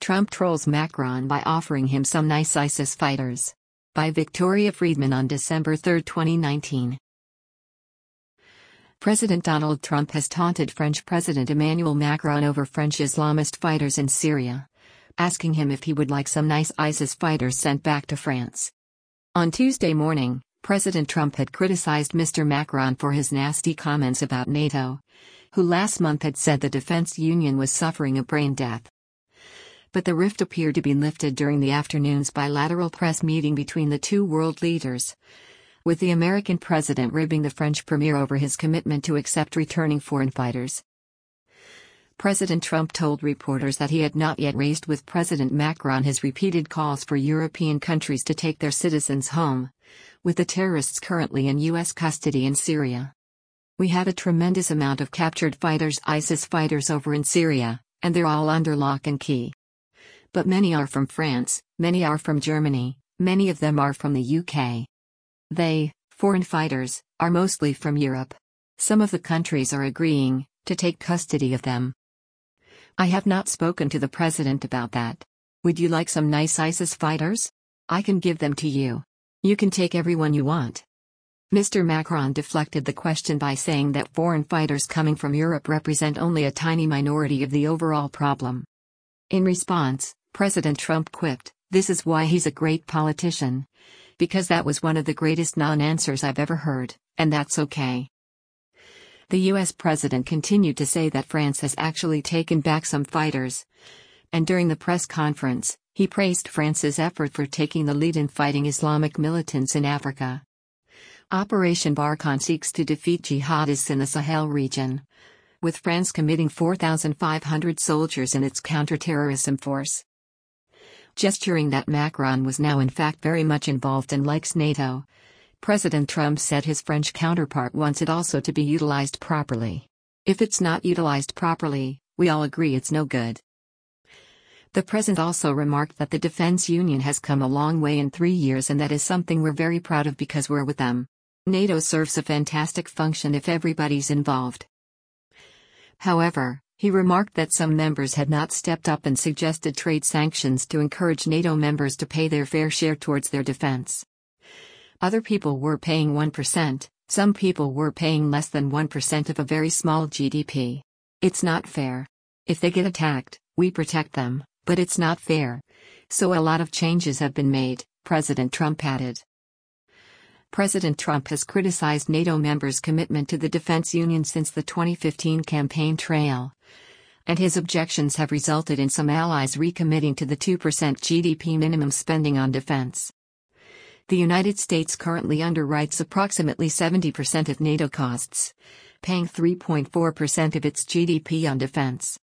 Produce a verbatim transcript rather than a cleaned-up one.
Trump trolls Macron by offering him some nice ISIS fighters. By Victoria Friedman on December third, twenty nineteen. President Donald Trump has taunted French President Emmanuel Macron over French Islamist fighters in Syria, asking him if he would like some nice ISIS fighters sent back to France. On Tuesday morning, President Trump had criticized Mister Macron for his nasty comments about NATO, who last month had said the defense union was suffering a brain death. But the rift appeared to be lifted during the afternoon's bilateral press meeting between the two world leaders, with the American president ribbing the French premier over his commitment to accept returning foreign fighters. President Trump told reporters that he had not yet raised with President Macron his repeated calls for European countries to take their citizens home, with the terrorists currently in U S custody in Syria. We have a tremendous amount of captured fighters, ISIS fighters over in Syria, and they're all under lock and key. But many are from France, many are from Germany, many of them are from the U K. They, foreign fighters, are mostly from Europe. Some of the countries are agreeing to take custody of them. I have not spoken to the president about that. Would you like some nice ISIS fighters? I can give them to you. You can take everyone you want. Mister Macron deflected the question by saying that foreign fighters coming from Europe represent only a tiny minority of the overall problem. In response, President Trump quipped, "This is why he's a great politician. Because that was one of the greatest non-answers I've ever heard, and that's okay." The U S president continued to say that France has actually taken back some fighters. And during the press conference, he praised France's effort for taking the lead in fighting Islamic militants in Africa. Operation Barkhane seeks to defeat jihadists in the Sahel region, with France committing four thousand five hundred soldiers in its counter-terrorism force. Gesturing that Macron was now in fact very much involved and likes NATO, President Trump said his French counterpart wants it also to be utilized properly. If it's not utilized properly, we all agree it's no good. The president also remarked that the defense union has come a long way in three years and that is something we're very proud of because we're with them. NATO serves a fantastic function if everybody's involved. However, he remarked that some members had not stepped up and suggested trade sanctions to encourage NATO members to pay their fair share towards their defense. Other people were paying one percent, some people were paying less than one percent of a very small G D P. It's not fair. If they get attacked, we protect them, but it's not fair. So a lot of changes have been made, President Trump added. President Trump has criticized NATO members' commitment to the defense union since the twenty fifteen campaign trail, and his objections have resulted in some allies recommitting to the two percent G D P minimum spending on defense. The United States currently underwrites approximately seventy percent of NATO costs, paying three point four percent of its G D P on defense.